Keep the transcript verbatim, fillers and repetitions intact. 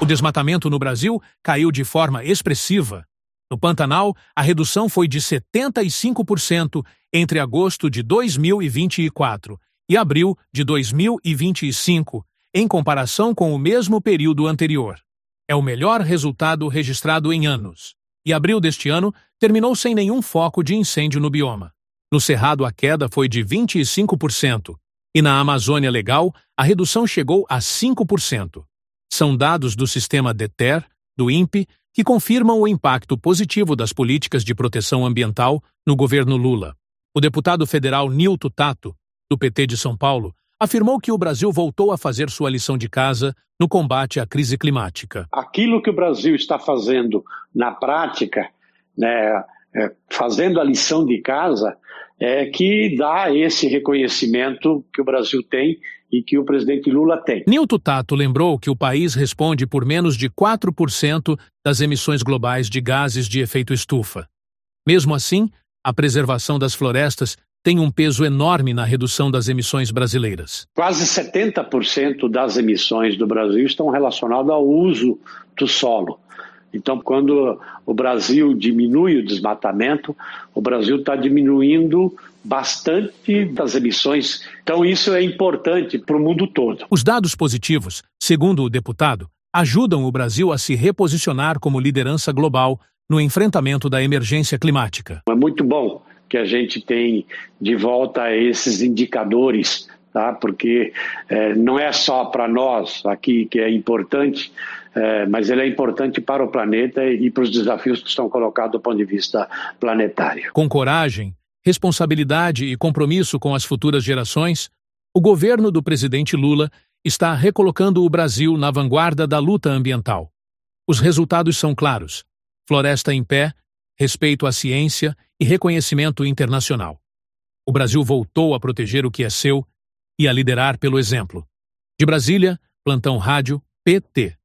O desmatamento no Brasil caiu de forma expressiva. No Pantanal, a redução foi de setenta e cinco por cento entre agosto de dois mil e vinte e quatro e abril de dois mil e vinte e cinco, em comparação com o mesmo período anterior. É o melhor resultado registrado em anos. E abril deste ano terminou sem nenhum foco de incêndio no bioma. No Cerrado, a queda foi de vinte e cinco por cento. E na Amazônia Legal, a redução chegou a cinco por cento. São dados do sistema DETER, do INPE, que confirmam o impacto positivo das políticas de proteção ambiental no governo Lula. O deputado federal Nilton Tato, do P T de São Paulo, afirmou que o Brasil voltou a fazer sua lição de casa no combate à crise climática. Aquilo que o Brasil está fazendo na prática, né, é, fazendo a lição de casa, é que dá esse reconhecimento que o Brasil tem e que o presidente Lula tem. Nilton Tato lembrou que o país responde por menos de quatro por cento das emissões globais de gases de efeito estufa. Mesmo assim, a preservação das florestas tem um peso enorme na redução das emissões brasileiras. Quase setenta por cento das emissões do Brasil estão relacionadas ao uso do solo. Então, quando o Brasil diminui o desmatamento, o Brasil está diminuindo bastante das emissões. Então, isso é importante para o mundo todo. Os dados positivos, segundo o deputado, ajudam o Brasil a se reposicionar como liderança global no enfrentamento da emergência climática. É muito bom que a gente tem de volta esses indicadores, tá? Porque é, não é só para nós aqui que é importante, é, mas ele é importante para o planeta e para os desafios que estão colocados do ponto de vista planetário. Com coragem, responsabilidade e compromisso com as futuras gerações, o governo do presidente Lula está recolocando o Brasil na vanguarda da luta ambiental. Os resultados são claros: floresta em pé, respeito à ciência e reconhecimento internacional. O Brasil voltou a proteger o que é seu e a liderar pelo exemplo. De Brasília, Plantão Rádio, P T.